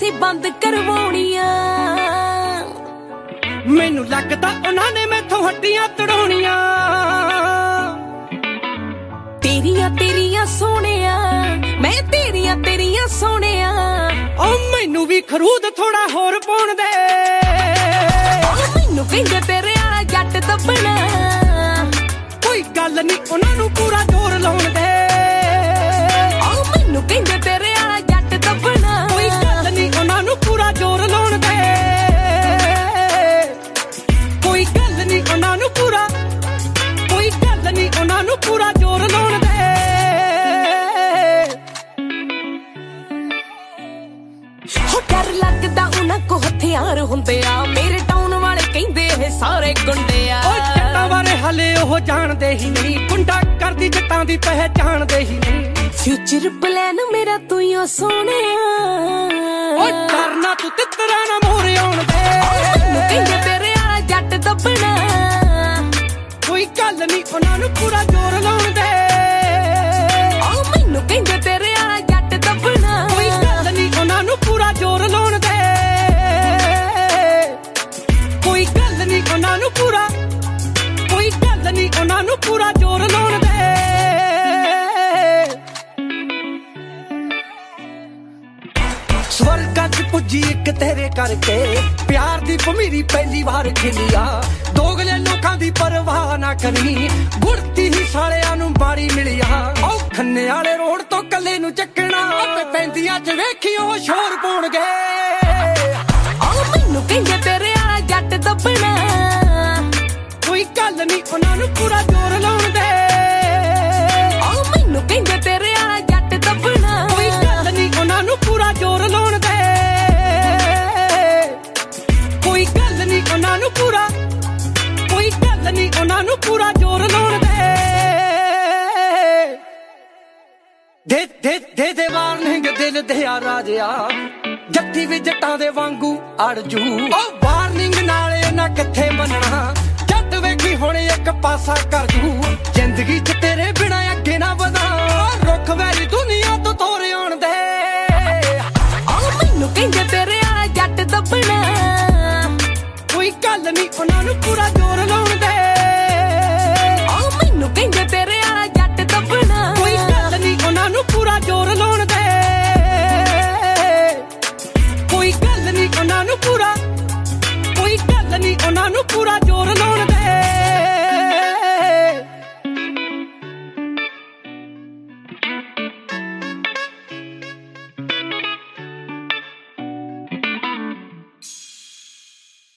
ਨੀ ਬੰਦ ਕਰਵਾਉਣੀਆਂ। ਮੈਨੂੰ ਲੱਗਦਾ ਉਹਨਾਂ ਨੇ ਮੈਥੋਂ ਹੱਡੀਆਂ ਤੜਾਉਣੀਆਂ। ਤੇਰੀਆਂ ਤੇਰੀਆਂ ਸੋਹਣਿਆ, ਮੈਂ ਤੇਰੀਆਂ ਤੇਰੀਆਂ ਸੋਹਣਿਆ। ਓ ਮੈਨੂੰ ਵੀ ਖਰੂਦ ਥੋੜਾ ਹੋਰ ਪਾਉਣ ਦੇ। ਮੈਨੂੰ ਕਹਿੰਦੇ ਤੇਰੇ ਵਾਲਾ ਜੱਟ ਦੱਬਣਾ। ਕੋਈ ਗੱਲ ਨੀ ਉਹਨਾਂ ਨੂੰ ਪੂਰਾ ਜ਼ੋਰ ਲਾਉਣ ਦੇ। ਮੈਨੂੰ ਕਹਿੰਦੇ ਤੇਰੇ ਵਾਲਾ ਜੱਟ ਦੱਬਣਾ। ਕੋਈ ਗੱਲ ਨੀ ਉਹਨਾਂ ਨੂੰ ਪੂਰਾ ਜ਼ੋਰ ਲਾਉਣ ਦੇ। ਕੋਈ ਗੱਲ ਨੀ ਉਹਨਾਂ ਨੂੰ ਪੂਰਾ, ਕੋਈ ਗੱਲ ਨੀ ਉਹਨਾਂ ਨੂੰ ਪੂਰਾ ਜ਼ੋਰ ਲਾਉਣ ਦੇ। ਹੋ ਡਰ ਲੱਗਦਾ ਉਹਨਾਂ ਕੋ ਹਥਿਆਰ ਹੁੰਦੇ ਆ। ਮੇਰੇ ਟਾਊਨ ਵਾਲੇ ਕਹਿੰਦੇ ਇਹ ਸਾਰੇ ਗੁੰਡੇ ਆ। ਓ ਜੱਟਾਂ ਬਾਰੇ ਹਲੇ ਉਹ ਜਾਣਦੇ ਹੀ ਨਹੀਂ। ਗੁੰਡਾ ਕਰਦੀ ਜੱਟਾਂ ਦੀ ਪਹਿਚਾਣਦੇ ਹੀ ਨਹੀਂ। ਫਿਊਚਰ ਪਲਾਨ ਮੇਰਾ ਤੂੰ ਹੀ ਸੋਹਣਿਆ। ਓ ਡਰਨਾ ਤੂੰ ਤਿੱਤਰਾਂ ਨਾ ਮੋਰੇ ਆਉਣ ਦੇ। ਮੈਨੂੰ ਕਹਿੰਦੇ ਤੇਰੇ ਵਾਲਾ ਜੱਟ ਦੱਬਣਾ। ਕੋਈ ਗੱਲ ਨੀ ਉਹਨਾਂ ਨੂੰ ਪੂਰਾ ਜ਼ੋਰ ਲਾਉਣ ਦੇ। ਮੈਨੂੰ ਕਹਿੰਦੇ ਤੇਰੇ ਵਾਲਾ ਜੱਟ ਦੱਬਣਾ। ਕੋਈ ਗੱਲ ਨੀ ਉਹਨਾਂ ਨੂੰ ਪੂਰਾ ਜ਼ੋਰ ਲਾਉਣ ਦੇ। ਕੋਈ ਗੱਲ ਨੀ ਉਹਨਾਂ ਨੂੰ ਪੂਰਾ, ਕੋਈ ਗੱਲ ਨੀ ਉਹਨਾਂ ਨੂੰ ਪੂਰਾ ਜ਼ੋਰ ਲਾਉਣ ਦੇ। ਸਵਰਗਾਂ 'ਚ ਪੁੱਜੀ ਇੱਕ ਤੇਰੇ ਕਰਕੇ। ਪਿਆਰ ਦੀ ਭਮੀਰੀ ਪਹਿਲੀ ਵਾਰ ਖਿਲਿਆ। ਦੋਗਲੇ ਲੋਕਾਂ ਦੀ ਪਰਵਾਹ ਨਾ ਕਰੀ। ਗੁੜਤੀ ਹੀ ਸਾਲਿਆਂ ਨੂੰ ਬਾੜੀ ਮਿਲਿਆ। ਓ ਖੰਨੇ ਵਾਲੇ ਰੋਡ ਤੋਂ ਕੱਲੇ ਨੂੰ ਚੱਕਣਾ। ਪੈਂਦੀਆਂ 'ਚ ਵੇਖਿਓ ਸ਼ੋਰ ਪਾਉਣਗੇ। ਮੈਨੂੰ ਕਹਿੰਦੇ ਤੇਰੇ ਵਾਲਾ ਜੱਟ ਦੱਬਣਾ। ਕੋਈ ਗੱਲ ਨੀ ਉਹਨਾਂ ਨੂੰ ਪੂਰਾ ਜ਼ੋਰ ਲਾਉਣ ਦੇ। ਮੈਨੂੰ ਕਹਿੰਦੇ ਤੇਰੇ ਵਾਲਾ ਜੱਟ ਦੱਬਣਾ। ਕੋਈ ਗੱਲ ਨੀ ਉਹਨਾਂ ਨੂੰ ਪੂਰਾ ਜ਼ੋਰ ਲਾਉਣ ਦੇ। ਕੋਈ ਗੱਲ ਨੀ ਉਹਨਾਂ ਨੂੰ ਪੂਰਾ, ਕੋਈ ਗੱਲ ਨੀ ਉਹਨਾਂ ਨੂੰ ਪੂਰਾ ਜ਼ੋਰ ਲਾਉਣ ਦੇ। ਦੇ ਦੇ ਦੇ ਦੇ ਵਾਰਨਿੰਗ ਦਿਲ ਦੇ ਆ ਰਾਜਿਆ। ਜੱਟੀ ਵੀ ਜੱਟਾਂ ਦੇ ਵਾਂਗੂ ਅੜ ਜੂ। ਓ ਵਾਰਨਿੰਗ ਨਾਲ ਇਹਨਾਂ ਕਿੱਥੇ ਮੰਨਣਾ। ਜੱਟ ਵੇਖੀ ਹੁਣ ਇੱਕ ਪਾਸਾ ਕਰ ਜੂ। ਜ਼ਿੰਦਗੀ 'ਚ ਤੇਰੇ ਬਿਨਾਂ ਅੱਗੇ ਨਾ ਵਧਾ। ਰੁੱਖ ਵੈਰੀ ਦੁਨੀਆ ਤੋਂ ਤੋਰ ਆਉਣ ਦੇ। ਮੈਨੂੰ ਕਹਿੰਦੇ ਤੇਰੇ ਵਾਲਾ ਜੱਟ ਦੱਬਣਾ। ਕੋਈ ਗੱਲ ਨੀ ਉਹਨਾਂ ਨੂੰ ਪੂਰਾ ਜ਼ੋਰ ਲਾਉਣ ਦੇ। ਮੈਨੂੰ ਕਹਿੰਦੇ ਤੇਰੇ ਵਾਲਾ ਜੱਟ ਦੱਬਣਾ। ਕੋਈ ਗੱਲ ਨੀ ਉਹਨਾਂ ਨੂੰ ਪੂਰਾ ਜ਼ੋਰ ਲਾਉਣ ਦੇ। ਕੋਈ ਗੱਲ ਨੀ ਉਹਨਾਂ ਨੂੰ ਪੂਰਾ, ਕੋਈ ਗੱਲ ਨੀ ਉਹਨਾਂ ਨੂੰ ਪੂਰਾ ਜ਼ੋਰ ਲਾਉਣ ਦੇ।